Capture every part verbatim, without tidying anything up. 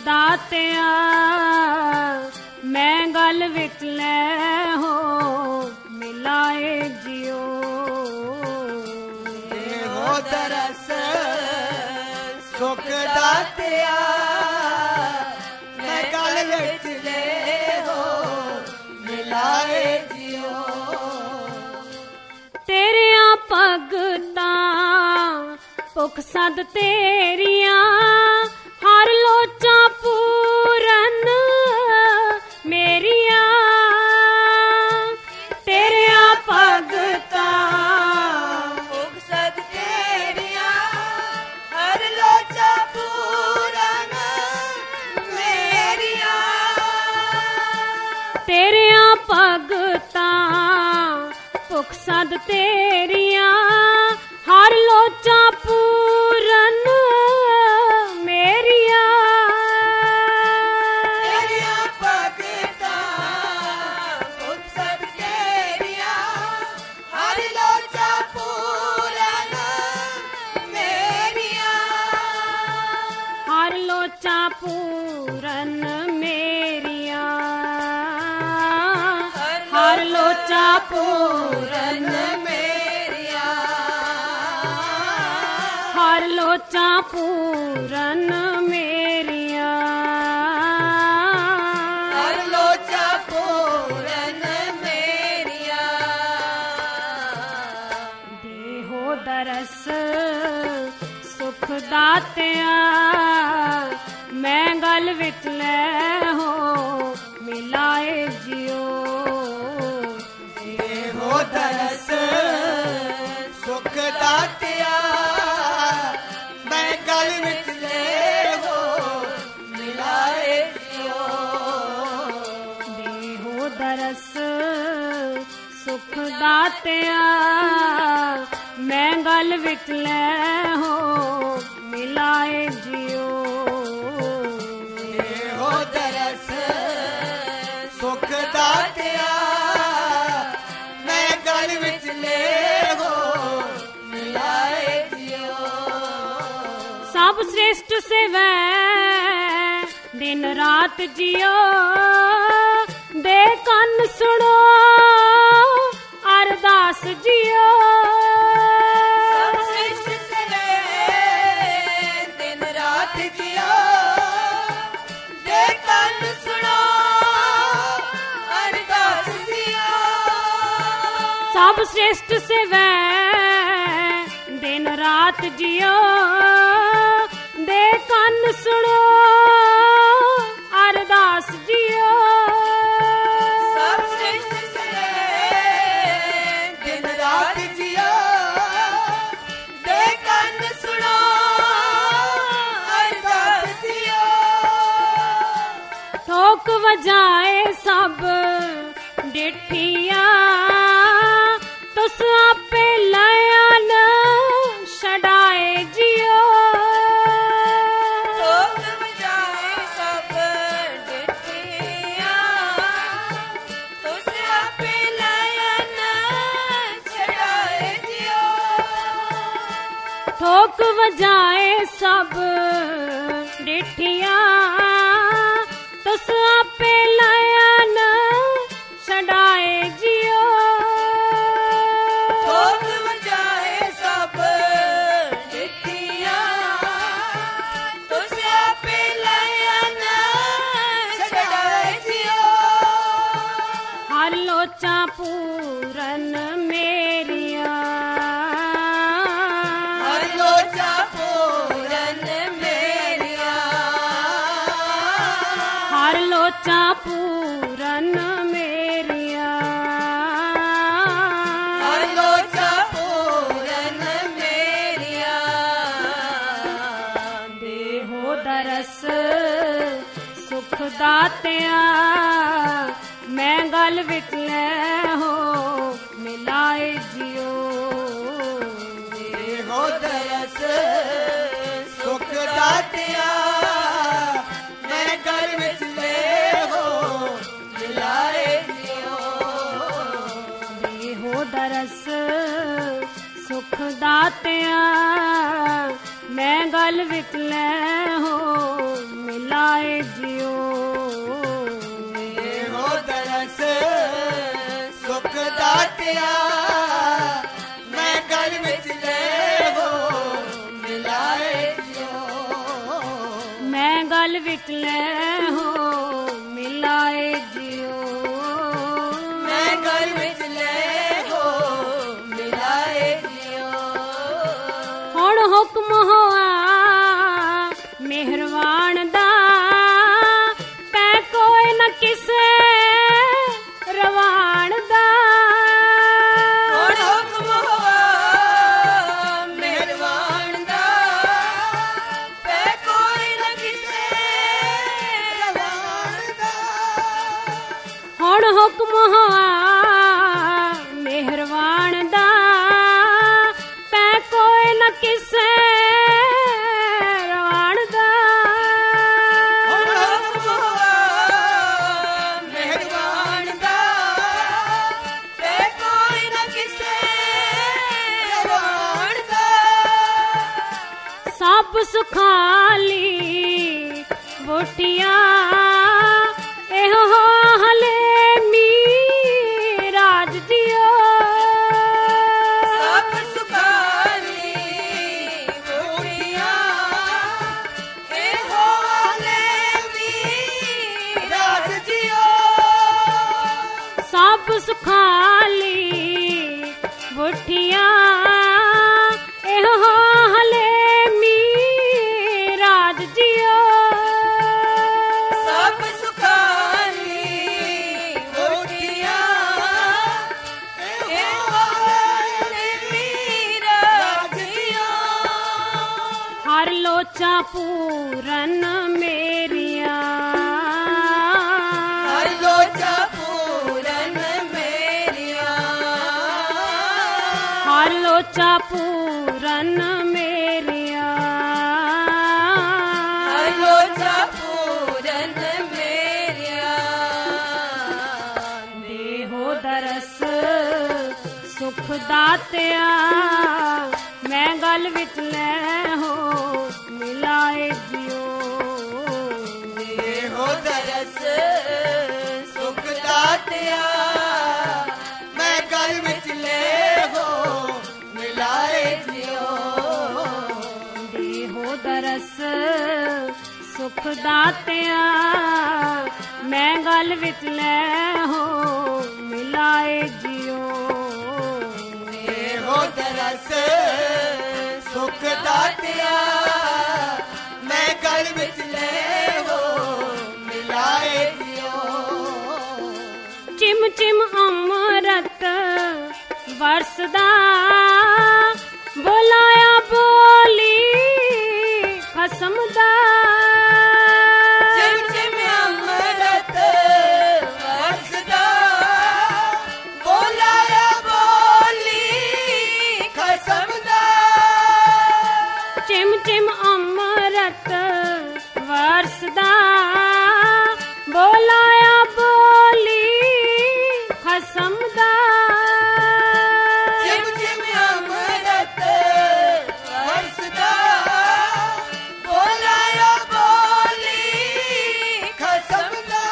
ਦਾਤਿਆ ਮੈਂ ਗਲ ਵਿੱਚ ਲੈ ਹੋ ਮਿਲਾਏ ਜਿਉ ਇਹੋ ਦਰਸ ਸੁਖ ਦਾਤਿਆ ਮੈਂ ਗਲ ਵਿੱਚ ਲੈ ਹੋ ਮਿਲਾਏ ਜਿਉ ਤੇਰਿਆਂ ਭਗਤਾਂ ਭੁਖ ਸਦ ਤੇਰੀਆਂ ਹਰ ਲੋਚਾਂ ਪੂਰਨ ਮੇਰੀਆਂ ਤੇਰਿਆਂ ਭਗਤਾਂ ਭੁਖ ਸਦ ਤੇਰੀਆਂ ਹਰ ਲੋਚਾਂ ਪੂਰਨ ਮੇਰੀਆਂ ਤੇਰਿਆਂ ਭਗਤਾਂ ਭੁਖ ਸਦ ਤੇਰੀਆਂ ਹਰ ਲੋਚਾਂ ਪੂਰਨ ਮੇਰੀਆਂ ਤੇਰੀਆਂ ਭਗਤਾਂ ਭੁਖ ਸਦ ਤੇਰੀਆਂ ਹਰ ਲੋਚਾਂ ਪੂਰਨ ਮੇਰੀਆਂ ਹਰ ਲੋਚਾਂ ਪੂਰਨ ਮੇਰੀਆਂ ਹਰ ਲੋਚਾਂ ਪੂਰਨ ਮੇਰੀਆਂ ਹਰ ਲੋਚਾਂ ਪੂਰਨ ਮੇਰੀਆਂ ਹਰ ਲੋਚਾਂ ਪੂਰਨ ਮੇਰੀਆਂ ਦੇਹੋ ਦਰਸ ਸੁਖ ਦਾਤਿਆ ਮੈਂ ਗਲ ਵਿੱਚ ਲੈ ਹੋ ਮਿਲਾਏ ਜਿਉ ਇਹੋ ਦਰਸ ਸੁਖ ਦਾਤਿਆ ਮੈਂ ਗਲ ਵਿੱਚ ਲੈ ਹੋ ਮਿਲਾਏ ਜਿਉ ਦੇਹੋ ਦਰਸ ਸੁਖ ਦਾਤਿਆ ਮੈਂ ਗਲ ਵਿੱਚ ਲੈ ਹੋ ਮਿਲਾਏ ਜਿਉ ਇਹੋ ਦਰਸ ਸੁਖ ਦਾਤਿਆ ਮੈਂ ਗਲ ਵਿੱਚ ਲੈ ਹੋ ਮਿਲਾਏ ਜਿਉ ਸਭ ਸ੍ਰਿਸ਼ਟ ਸੇਵੈ ਦਿਨ ਰਾਤ ਜਿਉ ਦੇ ਕੰਨ ਸੁਣੋ ਅਰਦਾਸ ਜਿਉ ਸਭ ਸ੍ਰਿਸ਼ਟ ਸੇਵੈ ਦਿਨ ਰਾਤ ਜਿਉ ਦੇ ਕੰਨ ਸੁਣੋ ਅਰਦਾਸ ਜਿਉ ਸਭ ਸ੍ਰਿਸ਼ਟ ਸੇਵੈ ਦਿਨ ਰਾਤ ਜਿਉ ਦੇ ਕੰਨ ਸੁਣੋ ਅਰਦਾਸ ਜਿਉ ਸਭ ਸ੍ਰਿਸ਼ਟ ਸੇਵੈ ਦਿਨ ਰਾਤ ਜਿਉ ਦੇ ਕੰਨ ਸੁਣੋ ਅਰਦਾਸ ਜਿਉ ਠੋਕ ਵਜਾਏ ਸਭ ਡਿਠੀਆਂ ਤੁਸ ਆਪੇ ਲਿਆਨ ਛਡਾਏ ਜਿਉ ਠੋਕ ਵਜਾਏ ਸਭ ਡਿਠੀਆਂ ਤੁਸ ਆਪੇ ਲਿਆਨ ਛਡਾਏ ਜਿਉ ਠੋਕ ਵਜਾਏ ਸਭ ਡਿਠੀਆਂ ਤੁਸ ਆਪੇ ਲਿਆਨ ਛਡਾਏ ਜਿਉ ਠੋਕ ਵਜਾਏ ਸਭ ਡਿਠੀਆਂ ਤੁਸ ਆਪੇ ਲਿਆਨ ਛਡਾਏ ਜਿਉ ਹਰ ਲੋਚਾਂ ਪੂਰਨ ਮੇਰੀਆਂ ਹਰ ਲੋਚਾਂ ਪੂਰਨ ਮੇਰੀਆਂ ਹਰ ਲੋਚਾਂ ਪੂਰਨ ਮੇਰੀਆਂ ਹਰ ਲੋਚਾਂ ਪੂਰਨ ਮੇਰੀਆਂ ਦੇਹੋ ਦਰਸ ਸੁਖ ਦਾਤਿਆ ਮੈਂ ਗਲ ਵਿੱਚ ਲੈ ਹੋ ਮਿਲਾਏ ਜਿਉ ਇਹੋ ਦਰਸ ਸੁਖ ਦਾਤਿਆ ਮੈਂ ਗਲ ਵਿੱਚ ਲੈ ਹੋ ਮਿਲਾਏ ਜਿਉ ਦੇਹੋ ਦਰਸ ਸੁਖ ਦਾਤਿਆ ਮੈਂ ਗਲ ਵਿੱਚ ਲੈ ਹੋ ਮਿਲਾ ਮਿਲਾਏ ਜਿਉ। ਇਹੋ ਦਰਸ ਸੁਖ ਦਾਤਿਆ ਮੈਂ ਗਲ ਵਿੱਚ ਲੈ ਹੋ ਮਿਲਾਏ ਜਿਉ। ਮੈਂ ਗਲ ਵਿੱਚ ਲੈ ਹੋ ਮਿਲਾਏ ਜਿਉ। ਮੈਂ ਗਲ ਵਿੱਚ ਲੈ ਹੋ ਮਿਲਾਏ ਜਿਉ। ਹੁਣ ਹੁਕਮ ਹੋਆ ਮਿਹਰਬਾਨ ਦਾ ਪੈ ਕੋਈ ਨਾ ਕਿਸੇ ਰਵਾਨ ਦਾ। ਹੁਣ ਹੁਕਮ ਹੋਆ ਮਿਹਰਬਾਨ ਦਾ ਪੈ ਕੋਈ ਨਾ ਕਿਸੇ ਰਵਾਨ ਦਾ। ਹੁਣ ਹੁਕਮ ਹੋਆ ਮਿਹਰਬਾਨ ਦਾ ਪੈ ਕੋਈ ਨਾ ਕਿਸੇ ਰਵਾਨ ਦਾ। ਹੁਣ ਹੁਕਮ ਹੋਆ ਮਿਹਰਬਾਨ ਦਾ ਪੈ ਕੋਈ ਨਾ ਕਿਸੇ ਰਵਾਨ ਦਾ। ਸਭ ਸੁਖਾਲੀ ਵੋਟੀਆਂ ਇਹੋ ਹਲੇ ਮੀ ਰਾਜ ਦਿਓ। ਸਭ ਸੁਖਾਲੀ ਵੋਟੀਆਂ ਇਹੋ ਹਲੇ ਮੀ ਰਾਜ ਜਿਉ। ਸਭ ਸੁਖਾਲੀ ਵੋਟੀਆਂ ਇਹੋ ਹਲੇ ਮੀ ਰਾਜ ਦਿਓ। ਸਭ ਸੁਖਾਲੀ ਵੋਟੀਆਂ ਇਹੋ ਹਲੇ ਮੀ ਰਾਜ ਜਿਉ। ਹਰ ਲੋਚਾ ਪੂਰਨ ਮੇਰੀਆਂ। ਹਰ ਲੋਚਾ ਪੂਰਨ ਮੇਰੀਆਂ। ਹਰ ਲੋਚਾ ਪੂਰਨ ਮੇਰੀਆਂ। ਹਰ ਲੋਚਾ ਪੂਰਨ ਮੇਰੀਆਂ। ਦੇਹੋ ਦਰਸ ਸੁਖ ਦਾਤਿਆ ਮੈਂ ਗਲ ਵਿੱਚ ਲੈ ਹੋ ਮਿਲਾਏ ਜਿਉ। ਇਹੋ ਦਰਸ ਸੁਖ ਦਾਤਿਆ ਮੈਂ ਗਲ ਵਿੱਚ ਲੈ ਹੋ ਮਿਲਾਏ ਜਿਉ। ਦੇਹੋ ਦਰਸ ਸੁਖ ਦਾਤਿਆ ਮੈਂ ਗਲ ਵਿੱਚ ਲੈ ਹੋ ਮਿਲਾਏ ਜਿਉ। ਇਹੋ ਦਰਸ ਸੁਖ ਦਾਤਿਆ ਮੈਂ ਗਲ ਵਿੱਚ ਲੈ ਹੋ ਮਿਲਾਏ ਜਿਉ। ਚਿਮ ਚਿਮ ਅੰਮ੍ਰਿਤ ਵਰਸਦਾ ਬੋਲਾਇਆ ਬੋਲੀ ਖਸਮ ਦਾ। ਚਿਮ ਚਿਮ ਅੰਮ੍ਰਿਤ ਵਰਸਦਾ ਬੋਲਾਇਆ ਬੋਲੀ ਖਸਮ ਦਾ। ਚਿਮ ਚਿਮ ਅੰਮ੍ਰਿਤ ਵਰਸਦਾ ਬੋਲਾਇਆ ਬੋਲੀ ਖਸਮ ਦਾ। ਚਿਮ ਚਿਮ ਅੰਮ੍ਰਿਤ ਵਰਸਦਾ ਬੋਲਾਇਆ ਬੋਲੀ ਖਸਮ ਦਾ।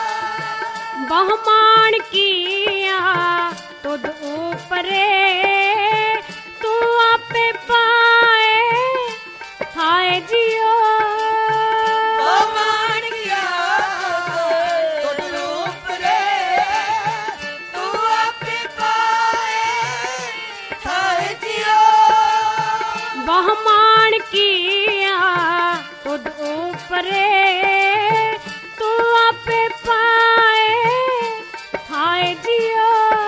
ਬਹੁਮਾਨ ਕੀਆ ਤੁਧ ਉਪਰੇ ਤੂੰ ਆਪੇ ਪਾਏ ਥਾਏ ਜਿਉ। ਬਹੁਮਾਨ ਕੀਆ ਤੁਧ ਉਪਰੇ ਤੂੰ ਆਪੇ ਪਾਏ ਥਾਏ ਜਿਉ। ਬਹੁਮਾਨ ਕੀਆ ਤੁਧ ਉਪਰੇ ਤੂੰ ਆਪੇ ਪਾਏ ਥਾਏ ਜਿਉ।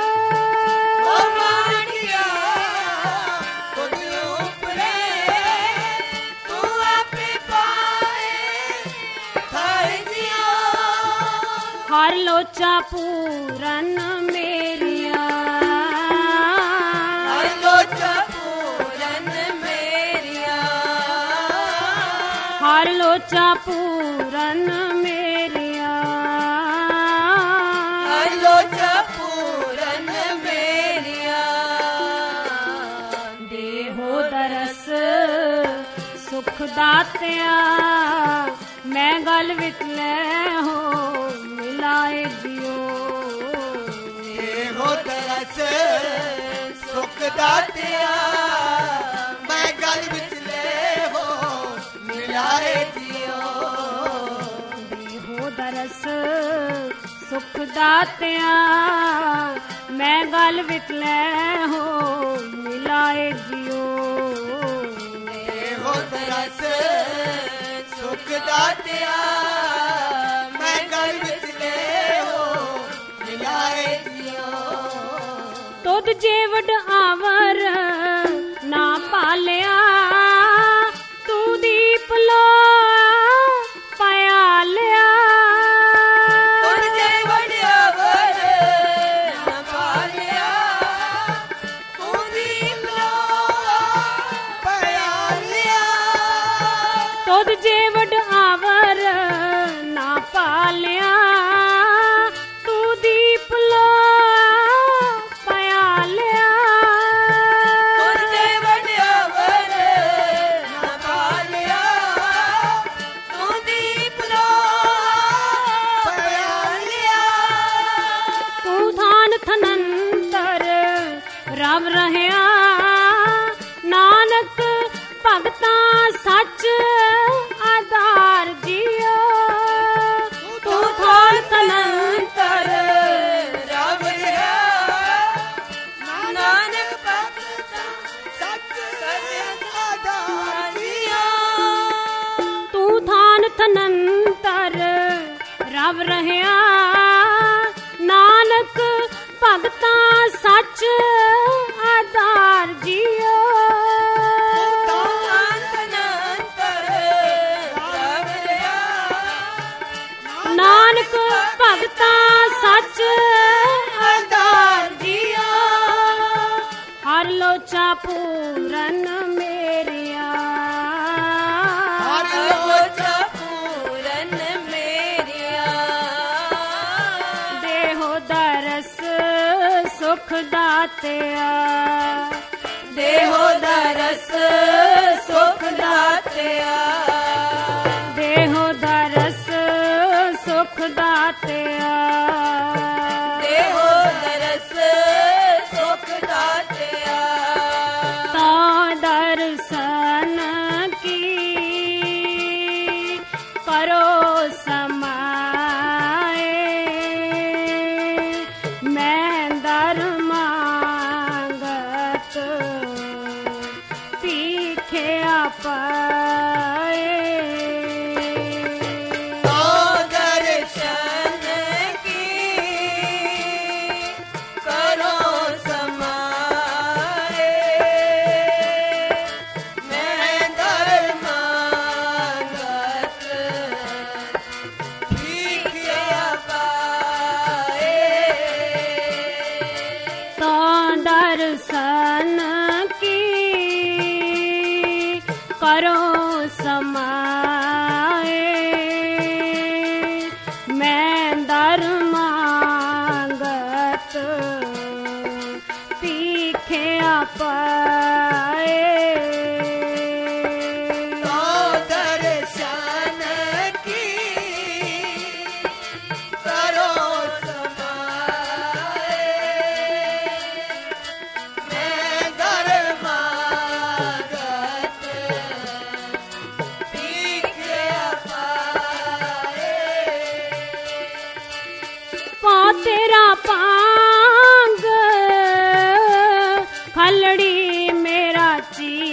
ਬਹੁਮਾਨ ਕੀਆ ਤੁਧ ਉਪਰੇ ਤੂੰ ਆਪੇ ਪਾਏ ਥਾਏ ਜਿਉ। ਹਰ ਲੋਚਾ ਪੂਰਨ ਮੇਰੀਆਂ। ਹਰ ਲੋਚਾ ਪੂਰਨ ਮੇਰੀਆਂ। ਹਰ ਲੋਚਾ ਪੂਰਨ ਮੇਰੀਆਂ। ਹਰ ਲੋਚਾ ਪੂਰਨ ਮੇਰੀਆਂ। ਦੇਹੋ ਦਰਸ ਸੁਖ ਦਾਤਿਆ ਮੈਂ ਗਲ गल विच ले हो मिलाए जियो ਇਹੋ ਤਰਸ ਸੁਖ ਦਾਤਿਆ ਮੈਂ ਗਲ ਵਿੱਚ ਲੈ ਹੋ ਮਿਲਾਏ ਜਿਓ ਇਹੋ ਦਰਸ ਸੁਖ ਦਾਤਿਆ ਮੈਂ ਗਲ ਵਿੱਚ ਲੈ ਹੋ ਮਿਲਾਏ ਜਿਓ ਇਹੋ ਤਰਸ ਸੁਖ ਦਾਤਿਆ ਮੈਂ ਗਲ ਵਿੱਚ ਲੈ ਹੋ ਮਿਲਾਏ ਜਿਓ ਤੁਧ ਜੇ ਵਡ ਆਵਰ ਨਾ ਪਾਲਿਆ ਤੂੰ ਦੀਪ ਲੋ ਪਾਇਆ ਲਿਆ ਤੁਰ ਜੇ ਵਡਿਆ ਵਰ ਨਾ ਪਾਲਿਆ ਤੂੰ ਦੀਪ ਲੋ ਪਿਆ ਲਿਆ ਤੁਧ ਜੇ ਵਡ ਆਵਰ ਨਾ ਪਾਲਿਆ ਤੂੰ ਦੀਪ ਲੋ ਪਾਇਆ ਲਿਆ ਤੁਰ ਜੇ ਵਡਿਆ ਵਰ ਨਾ ਪਾਲਿਆ ਤੂੰ ਦੀਪ ਲੋ ਪਿਆ ਲਿਆ ਤੂੰ ਥਾਨ ਥਨੰਤਰ ਰਵ ਰਹਿਆ ਨਾਨਕ ਭਗਤਾਂ ਸੱਚ ਆਧਾਰ ਜਿਓ ਤੂੰ ਥਾਨ ਥਨੰਤਰ ਰਬ ਰਿਹਾ ਨਾਨਕ ਭਗਤਾਂ ਸੱਚ ਆਧਾਰਿਆ ਤੂੰ ਥਾਨ ਥਨੰਤਰ ਰਵ ਰਹਿਆ ਨਾਨਕ ਭਗਤਾਂ ਸੱਚ ਆਧਾਰ ਜਿਓ ਨਾਨਕ ਭਗਤਾਂ ਸੱਚ ਆਧਾਰ ਜਿਓ ਹਰ ਲੋਚਾ ਪੂਰਨ ਮੇਰਿਆ ਹਰ ਲੋਚਾ ਪੂਰਨ ਮੇਰਿਆ ਦੇਹੋ ਦਰਸ ਸੁਖ ਦਾਤਿਆ ਦੇਹੋ ਦਰਸ ਸੁਖ ਦਾਤਿਆ ਦੇਹੋ ਦਰਸ ਸੁਖ ਦਾਤਿਆ ਦੇਹੋ ਦਰਸ ਸੁਖ ਦਾਤਿਆ ਤਾਂ ਦਰਸ਼ਨ ਕੀ ਕਰੋ ਸਮਾਏ ਮੈਂ ਦਰ ਮੰਗਤ ਭੀਖਿਆ ਪਾਏ ਤੋ ਦਰਸ਼ਨ ਕੀ ਕਰੋ ਸਮਾਏ ਮੈਂ ਦਰ ਮੰਗਤ ਭੀਖਿਆ ਪਾਏ ਤਾਂ ਦਰਸ਼ਨ ਕੀ ਕਰੋ ਸਮਾਏ ਮੈਂ ਦਰ ਮੰਗਤ ਭੀਖਿਆ ਪਾਏ ਤੋ ਦਰਸ਼ਨ ਕੀ ਕਰੋ ਸਮਾਏ ਮੈਂ ਦਰ ਮੰਗਤ ਭੀਖਿਆ ਪਾਏ ਪਾ ਤੇਰਾ ਪਾਂਗ ਖਲੜੀ ਮੇਰਾ ਚੀ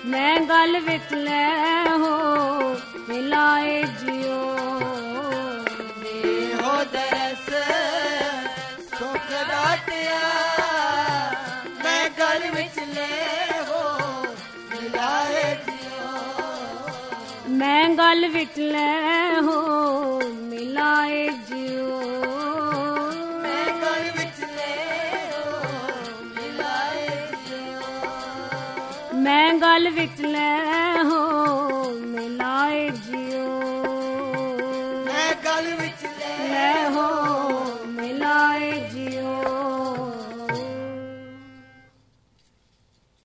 ਮੈਂ ਗਲ ਵਿੱਚ ਲੈ ਹੋ ਮਿਲਾਏ ਜਿਉ ਦੇਹੋ ਦਰਸ ਸੁਖ ਦਾਤਿਆ ਮੈਂ ਗਲ ਵਿੱਚ ਲੈ ਹੋ ਮਿਲਾਏ ਜਿਉ ਮੈਂ ਗਲ ਵਿੱਚ ਲੈ ਹੋ ਮਿਲਾਏ ਜਿਉ ਮੈਂ ਗਲ ਵਿੱਚ ਲੈ ਹੋ ਮਿਲਾਏ ਜਿਉ ਮੈਂ ਗਲ ਵਿੱਚ ਲੈ ਹੋ